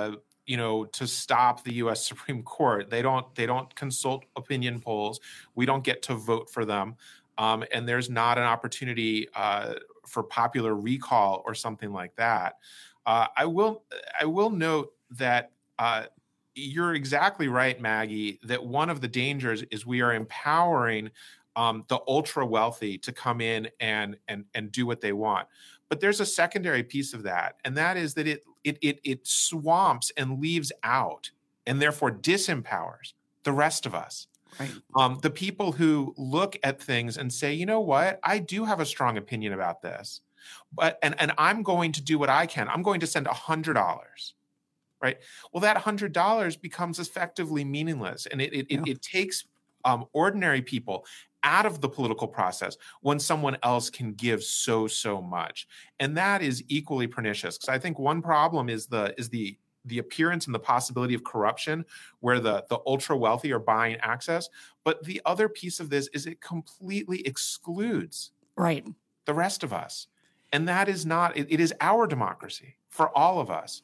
to stop the U.S. Supreme Court. They don't consult opinion polls. We don't get to vote for them, and there's not an opportunity for popular recall or something like that. I will note that you're exactly right, Maggie, that one of the dangers is we are empowering the ultra wealthy to come in and do what they want. But there's a secondary piece of that, and that is that it swamps and leaves out and therefore disempowers the rest of us. Right. The people who look at things and say, you know what, I do have a strong opinion about this, but and I'm going to do what I can. I'm going to send $100. Right. Well, that $100 becomes effectively meaningless, and it takes ordinary people out of the political process when someone else can give so much, and that is equally pernicious. Because I think one problem is the appearance and the possibility of corruption, where the ultra wealthy are buying access. But the other piece of this is it completely excludes the rest of us, and that is not. It is our democracy for all of us.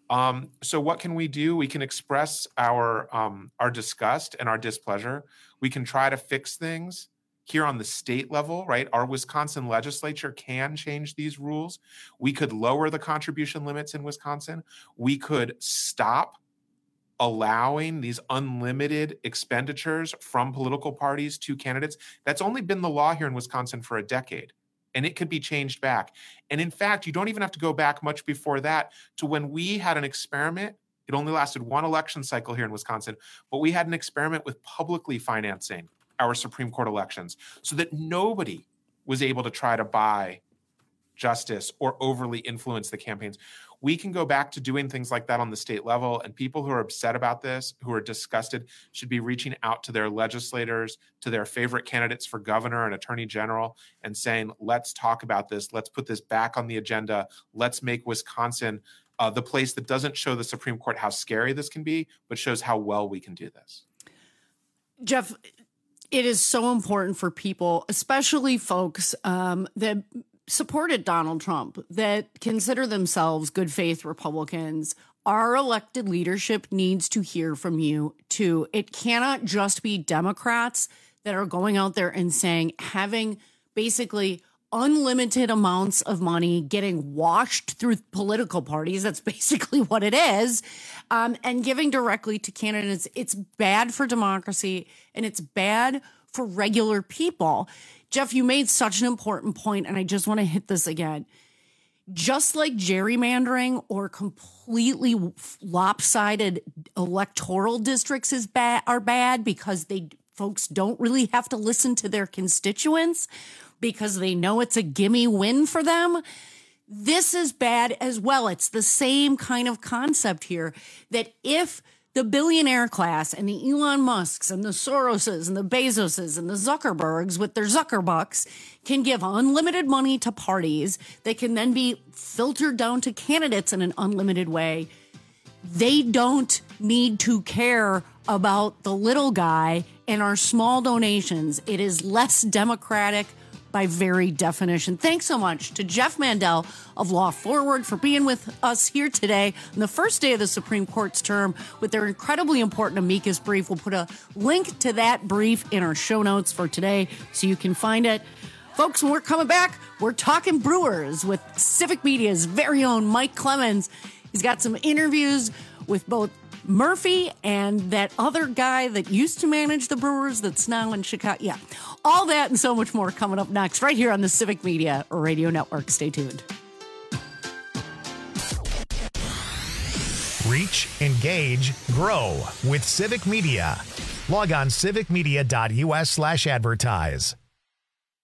So what can we do? We can express our disgust and our displeasure. We can try to fix things here on the state level, right? Our Wisconsin legislature can change these rules. We could lower the contribution limits in Wisconsin. We could stop allowing these unlimited expenditures from political parties to candidates. That's only been the law here in Wisconsin for a decade, and it could be changed back. And in fact, you don't even have to go back much before that to when we had an experiment. It only lasted one election cycle here in Wisconsin, but we had an experiment with publicly financing our Supreme Court elections so that nobody was able to try to buy justice or overly influence the campaigns. We can go back to doing things like that on the state level, and people who are upset about this, who are disgusted, should be reaching out to their legislators, to their favorite candidates for governor and attorney general, and saying, let's talk about this. Let's put this back on the agenda. Let's make Wisconsin the place that doesn't show the Supreme Court how scary this can be, but shows how well we can do this. Jeff, it is so important for people, especially folks that supported Donald Trump, that consider themselves good faith Republicans. Our elected leadership needs to hear from you too. It cannot just be Democrats that are going out there and saying, having basically unlimited amounts of money getting washed through political parties. That's basically what it is. And giving directly to candidates. It's bad for democracy, and it's bad for regular people. Jeff, you made such an important point, and I just want to hit this again. Just like gerrymandering or completely lopsided electoral districts are bad because folks don't really have to listen to their constituents because they know it's a gimme win for them. This is bad as well. It's the same kind of concept here, that if the billionaire class and the Elon Musks and the Soroses and the Bezoses and the Zuckerbergs with their Zuckerbucks can give unlimited money to parties that can then be filtered down to candidates in an unlimited way, they don't need to care about the little guy and our small donations. It is less democratic by very definition. Thanks so much to Jeff Mandel of Law Forward for being with us here today on the first day of the Supreme Court's term with their incredibly important amicus brief. We'll put a link to that brief in our show notes for today so you can find it. Folks, when we're coming back, we're talking Brewers with Civic Media's very own Mike Clemens. He's got some interviews with both Murphy and that other guy that used to manage the Brewers that's now in Chicago. Yeah, all that and so much more coming up next right here on the Civic Media Radio Network. Stay tuned. Reach, engage, grow with Civic Media. Log on civicmedia.us/advertise.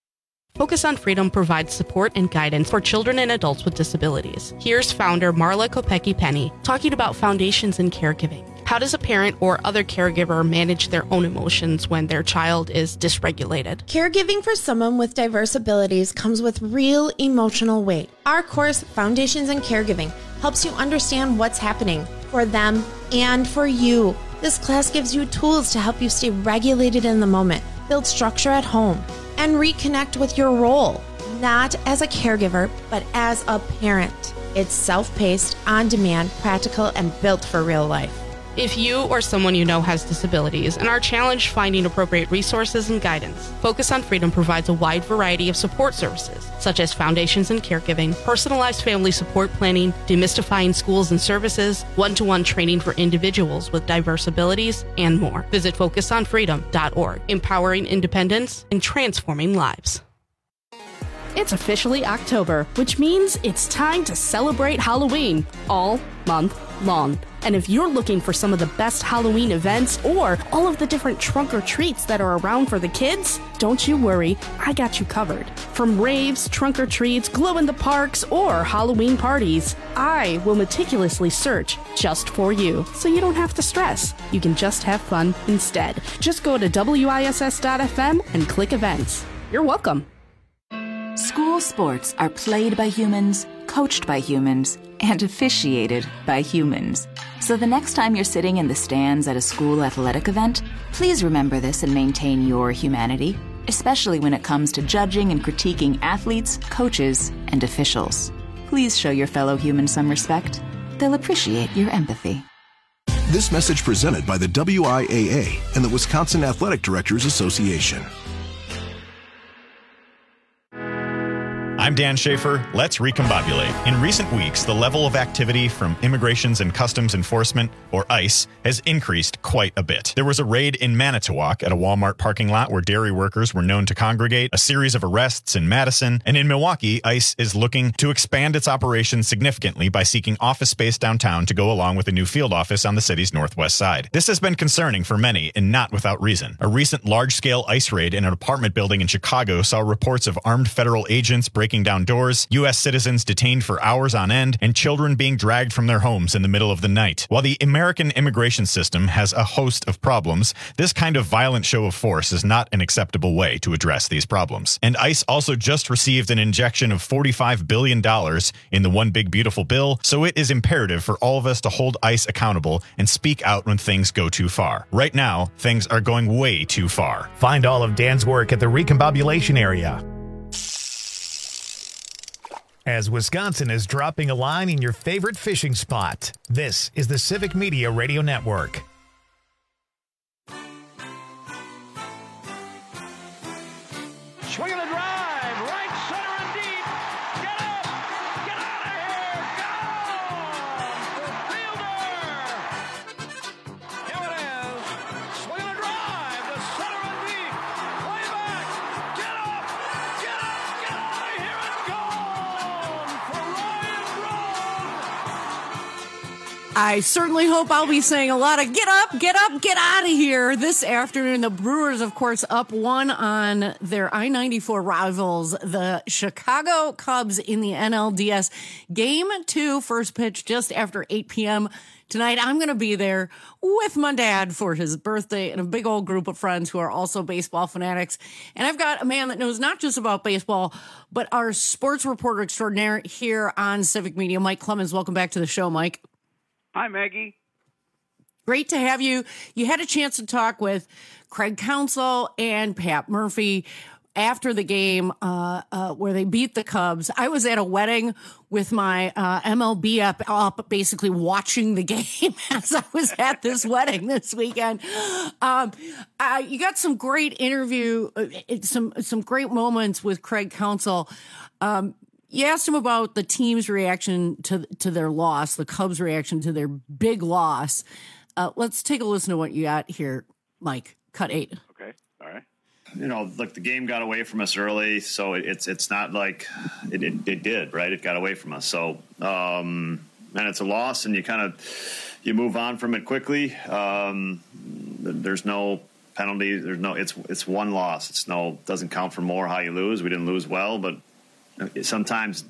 Focus on Freedom provides support and guidance for children and adults with disabilities. Here's founder Marla Kopecki-Penny talking about foundations in caregiving. How does a parent or other caregiver manage their own emotions when their child is dysregulated? Caregiving for someone with diverse abilities comes with real emotional weight. Our course, Foundations in Caregiving, helps you understand what's happening for them and for you. This class gives you tools to help you stay regulated in the moment, build structure at home, and reconnect with your role, not as a caregiver, but as a parent. It's self-paced, on-demand, practical, and built for real life. If you or someone you know has disabilities and are challenged finding appropriate resources and guidance, Focus on Freedom provides a wide variety of support services, such as Foundations in Caregiving, personalized family support planning, demystifying schools and services, one-to-one training for individuals with diverse abilities, and more. Visit FocusOnFreedom.org, empowering independence and transforming lives. It's officially October, which means it's time to celebrate Halloween all month long. And if you're looking for some of the best Halloween events or all of the different trunk or treats that are around for the kids, don't you worry, I got you covered. From raves, trunk or treats, glow in the parks, or Halloween parties, I will meticulously search just for you, so you don't have to stress. You can just have fun instead. Just go to WISS.FM and click events. You're welcome. School sports are played by humans, coached by humans, and officiated by humans. So the next time you're sitting in the stands at a school athletic event, please remember this and maintain your humanity, especially when it comes to judging and critiquing athletes, coaches, and officials. Please show your fellow humans some respect. They'll appreciate your empathy. This message presented by the WIAA and the Wisconsin Athletic Directors Association. I'm Dan Schaefer. Let's recombobulate. In recent weeks, the level of activity from Immigrations and Customs Enforcement, or ICE, has increased quite a bit. There was a raid in Manitowoc at a Walmart parking lot where dairy workers were known to congregate, a series of arrests in Madison, and in Milwaukee, ICE is looking to expand its operations significantly by seeking office space downtown to go along with a new field office on the city's northwest side. This has been concerning for many, and not without reason. A recent large-scale ICE raid in an apartment building in Chicago saw reports of armed federal agents breaking down doors, U.S. citizens detained for hours on end, and children being dragged from their homes in the middle of the night. While the American immigration system has a host of problems, this kind of violent show of force is not an acceptable way to address these problems. And ICE also just received an injection of $45 billion in the One Big Beautiful Bill, so it is imperative for all of us to hold ICE accountable and speak out when things go too far. Right now, things are going way too far. Find all of Dan's work at the Recombobulation area. As Wisconsin is dropping a line in your favorite fishing spot, this is the Civic Media Radio Network. Swinging a drive, right center and deep. Get up, get out of here, go! Fielder! Here it is. Swinging a drive to center and deep. Way back. Get up, get out of here and gone for Ryan Braun. I certainly hope I'll be saying a lot of get up, get out of here this afternoon. The Brewers, of course, up 1 on their I-94 rivals, the Chicago Cubs in the NLDS. Game 2, first pitch just after 8 p.m. tonight. I'm going to be there with my dad for his birthday and a big old group of friends who are also baseball fanatics. And I've got a man that knows not just about baseball, but our sports reporter extraordinaire here on Civic Media, Mike Clemens. Welcome back to the show, Mike. Hi, Maggie. Great to have you. You had a chance to talk with Craig Counsell and Pat Murphy after the game where they beat the Cubs. I was at a wedding with my MLB app up, basically watching the game as I was at this wedding this weekend. You got some great interview, some great moments with Craig Counsell. You asked him about the team's reaction to their loss, the Cubs' reaction to their big loss. Let's take a listen to what you got here, Mike. Cut 8. Okay. All right. You know, look, the game got away from us early, so it's not like it did, right? It got away from us. So, and it's a loss, and you move on from it quickly. There's no penalties. There's no. It's one loss. Doesn't count for more how you lose. We didn't lose well, but sometimes,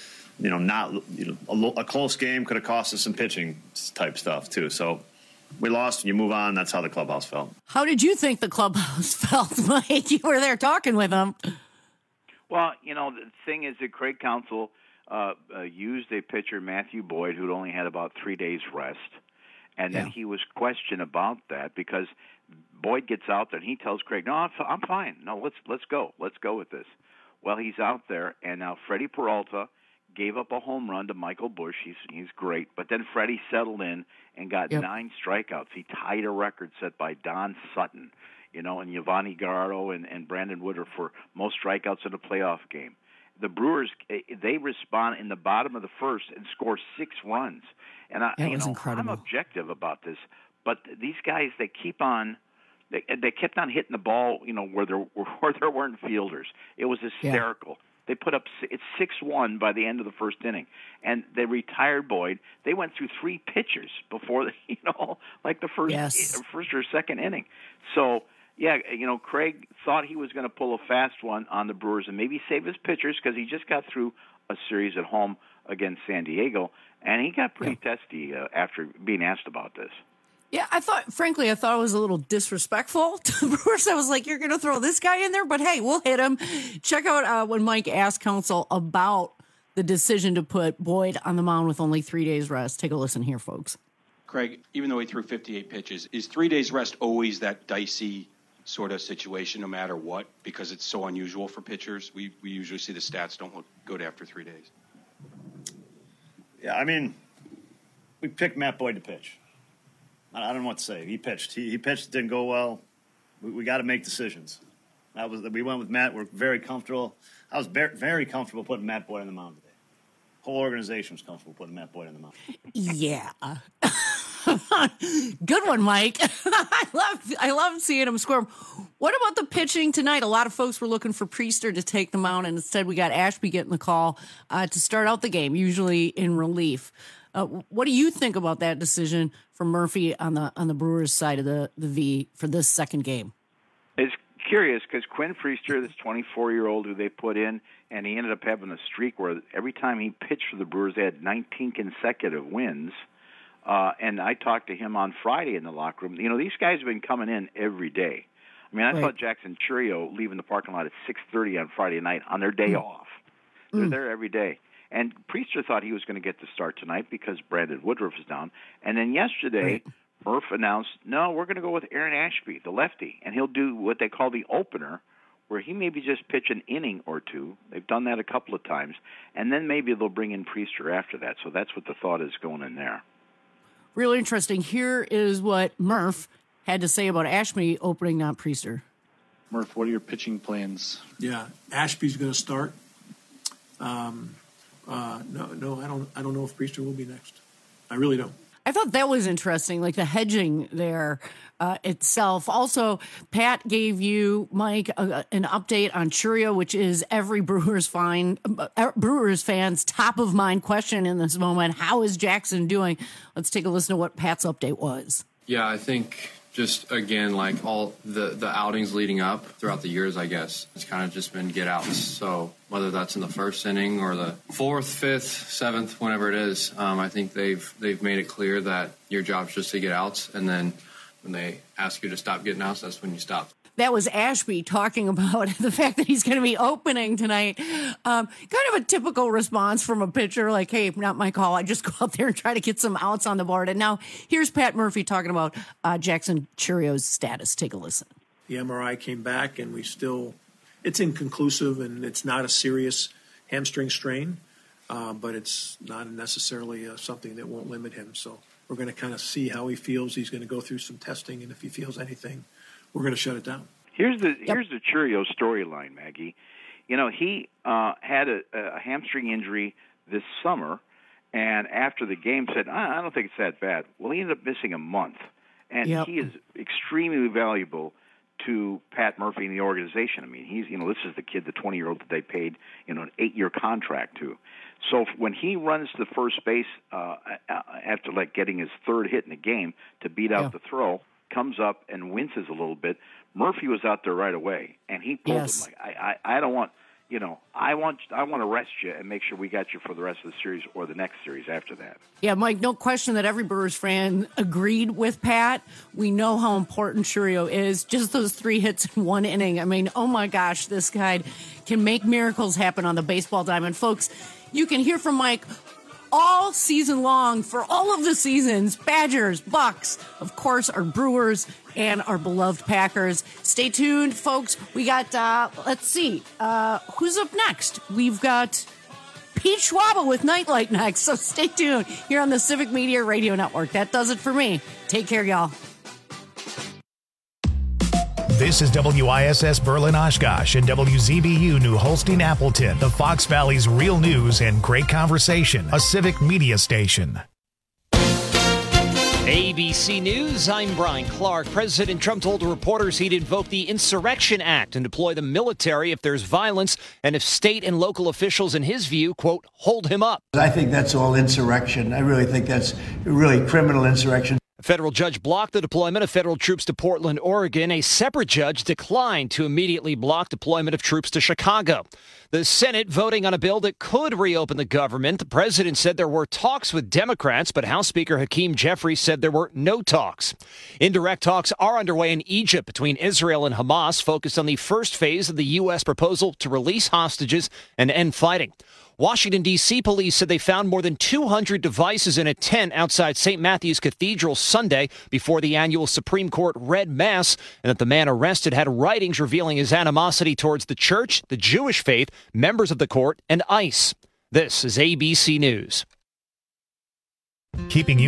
a close game could have cost us some pitching type stuff too. So we lost, and you move on. That's how the clubhouse felt. How did you think the clubhouse felt, Mike? You were there talking with them. Well, the thing is that Craig Counsell used a pitcher, Matthew Boyd, who'd only had about 3 days rest. And then he was questioned about that because Boyd gets out there and he tells Craig, "No, I'm fine. No, let's go. Let's go with this." Well, he's out there, and now Freddie Peralta gave up a home run to Michael Busch. He's great, but then Freddie settled in and got 9 strikeouts. He tied a record set by Don Sutton, and Giovanni Gallardo and Brandon Woodruff for most strikeouts in a playoff game. The Brewers, they respond in the bottom of the first and score 6 runs. And I'm objective about this, but these guys, they kept on hitting the ball, where there weren't fielders. It was hysterical. Yeah. They put up it's 6-1 by the end of the first inning, and they retired Boyd. They went through 3 pitchers before like the first or second inning. So. Yeah, Craig thought he was going to pull a fast one on the Brewers and maybe save his pitchers because he just got through a series at home against San Diego, and he got pretty testy after being asked about this. Yeah, I thought it was a little disrespectful to the Brewers. I was like, you're going to throw this guy in there? But, hey, we'll hit him. Check out when Mike asked Counsell about the decision to put Boyd on the mound with only 3 days rest. Take a listen here, folks. Craig, even though he threw 58 pitches, is 3 days rest always that dicey sort of situation no matter what, because it's so unusual for pitchers? We usually see the stats don't look good after 3 days. Yeah, I mean, we picked Matt Boyd to pitch. I don't know what to say. He pitched. He pitched. It didn't go well. We got to make decisions. We went with Matt. We're very comfortable. I was very comfortable putting Matt Boyd on the mound today. Whole organization was comfortable putting Matt Boyd on the mound. Yeah. Good one, Mike. I love seeing him squirm. What about the pitching tonight? A lot of folks were looking for Priester to take the mound, and instead we got Ashby getting the call to start out the game, usually in relief. What do you think about that decision from Murphy on the Brewers side of the V for this second game? It's curious because Quinn Priester, this 24-year-old who they put in, and he ended up having a streak where every time he pitched for the Brewers, they had 19 consecutive wins. And I talked to him on Friday in the locker room. These guys have been coming in every day. I mean, I saw Jackson Churio leaving the parking lot at 6:30 on Friday night on their day off. They're there every day. And Priester thought he was going to get the start tonight because Brandon Woodruff is down. And then yesterday, Murph announced, no, we're going to go with Aaron Ashby, the lefty, and he'll do what they call the opener, where he maybe just pitch an inning or two. They've done that a couple of times. And then maybe they'll bring in Priester after that. So that's what the thought is going in there. Really interesting. Here is what Murph had to say about Ashby opening, not Priester. Murph, what are your pitching plans? Yeah, Ashby's going to start. No, I don't know if Priester will be next. I really don't. I thought that was interesting, like the hedging there itself. Also, Pat gave you, Mike, an update on Churio, which is every Brewers fan's top of mind question in this moment. How is Jackson doing? Let's take a listen to what Pat's update was. Yeah, I think just, again, like all the outings leading up throughout the years, I guess, it's kind of just been get outs. So whether that's in the first inning or the 4th, 5th, 7th, whenever it is, I think they've made it clear that your job's just to get outs. And then when they ask you to stop getting outs, that's when you stop. That was Ashby talking about the fact that he's going to be opening tonight. Kind of a typical response from a pitcher, like, hey, not my call. I just go out there and try to get some outs on the board. And now here's Pat Murphy talking about Jackson Churio's status. Take a listen. The MRI came back, and it's inconclusive, and it's not a serious hamstring strain, but it's not necessarily something that won't limit him. So we're going to kind of see how he feels. He's going to go through some testing, and if he feels anything, we're going to shut it down. Here's the Churio storyline, Maggie. He had a hamstring injury this summer, and after the game said, I don't think it's that bad. Well, he ended up missing a month, and he is extremely valuable to Pat Murphy and the organization. I mean, he's this is the kid, the 20-year-old that they paid an 8-year contract to. So when he runs to first base after getting his 3rd hit in the game to beat out the throw, comes up and winces a little bit. Murphy was out there right away, and he pulled him like, I don't want, I want to rest you and make sure we got you for the rest of the series or the next series after that. Yeah, Mike, no question that every Brewers fan agreed with Pat. We know how important Chourio is. Just those 3 hits in 1 inning. I mean, oh my gosh, this guy can make miracles happen on the baseball diamond. Folks, you can hear from Mike all season long for all of the seasons. Badgers, Bucks, of course, our Brewers, and our beloved Packers. Stay tuned, folks. We got, let's see, who's up next? We've got Pete Schwaba with Nightlight next, so stay tuned here on the Civic Media Radio Network. That does it for me. Take care, y'all. This is WISS Berlin Oshkosh and WZBU New Holstein Appleton, the Fox Valley's real news and great conversation, a civic media station. ABC News, I'm Brian Clark. President Trump told reporters he'd invoke the Insurrection Act and deploy the military if there's violence and if state and local officials, in his view, quote, hold him up. I think that's all insurrection. I really think that's really criminal insurrection. A federal judge blocked the deployment of federal troops to Portland, Oregon. A separate judge declined to immediately block deployment of troops to Chicago. The Senate voting on a bill that could reopen the government. The president said there were talks with Democrats, but House Speaker Hakeem Jeffries said there were no talks. Indirect talks are underway in Egypt between Israel and Hamas, focused on the first phase of the U.S. proposal to release hostages and end fighting. Washington, D.C. police said they found more than 200 devices in a tent outside St. Matthew's Cathedral Sunday before the annual Supreme Court read Mass, and that the man arrested had writings revealing his animosity towards the church, the Jewish faith, members of the court, and ICE. This is ABC News. Keeping you